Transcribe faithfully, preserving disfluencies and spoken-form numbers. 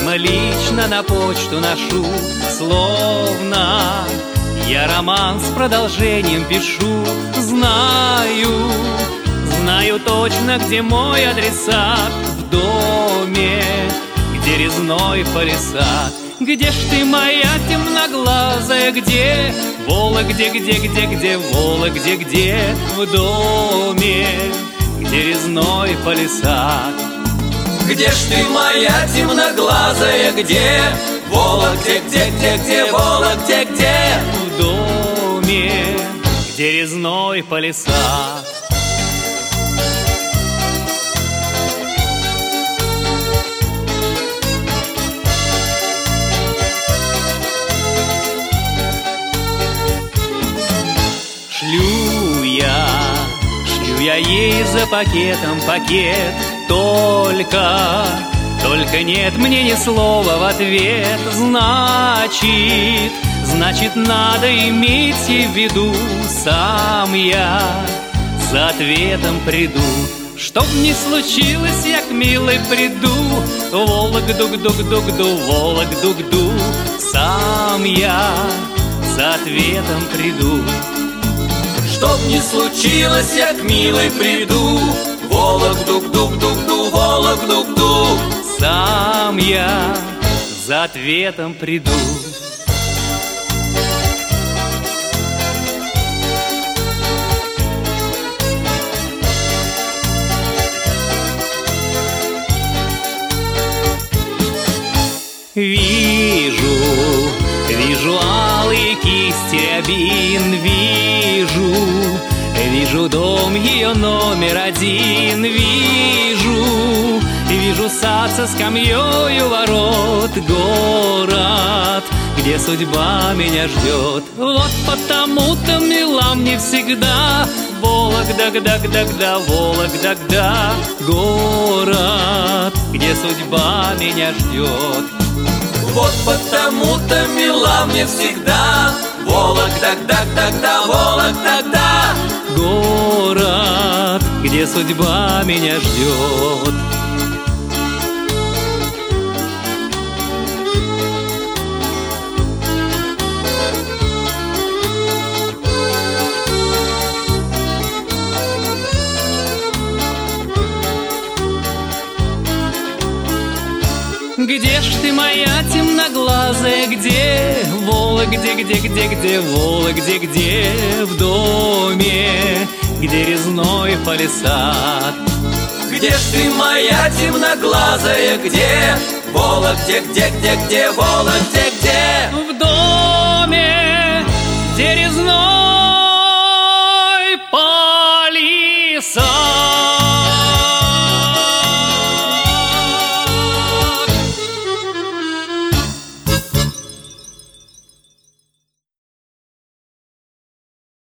Самолично на почту ношу, словно я роман с продолжением пишу. Знаю, знаю точно, где мой адресат. В доме, где резной палисад. Где ж ты, моя темноглазая, где? Вола, где, где, где, где, Вола, где, где? В доме, где резной палисад. Где ж ты, моя темноглазая, где? Вола, где, где, где, где, Вола, где, где? В доме, где резной палисад. Шлю я, шлю я ей за пакетом пакет. Только, только нет мне ни слова в ответ. Значит, значит, надо иметь в виду. Сам я за ответом приду. Чтоб не случилось, я к милой приду. Волок-дук-дук-дук-ду, волок-дук-ду. Сам я за ответом приду. Чтоб не случилось, я к милой приду. Волок-дук-дук-дук-ду, волок-дук-дук. Сам я за ответом приду. Вижу, вижу алые кисти рябин. Вижу, вижу дом ее номер один. Вижу, вижу сад со скамьей у ворот. Город, где судьба меня ждет. Вот потому-то мила мне всегда Вологда-гда-гда-гда, Вологда-гда. Город, где судьба меня ждет. Вот потому-то мила мне всегда Вологда-гда-гда-гда, Вологда-гда. Город, где судьба меня ждет. Где ж ты, моя темноглазая, где? Вола, где, где, где, где, Вола, где, где? В доме, где резной палисад. Где ж ты, моя темноглазая, где? Вола, где, где, где, где, Вола, где, где?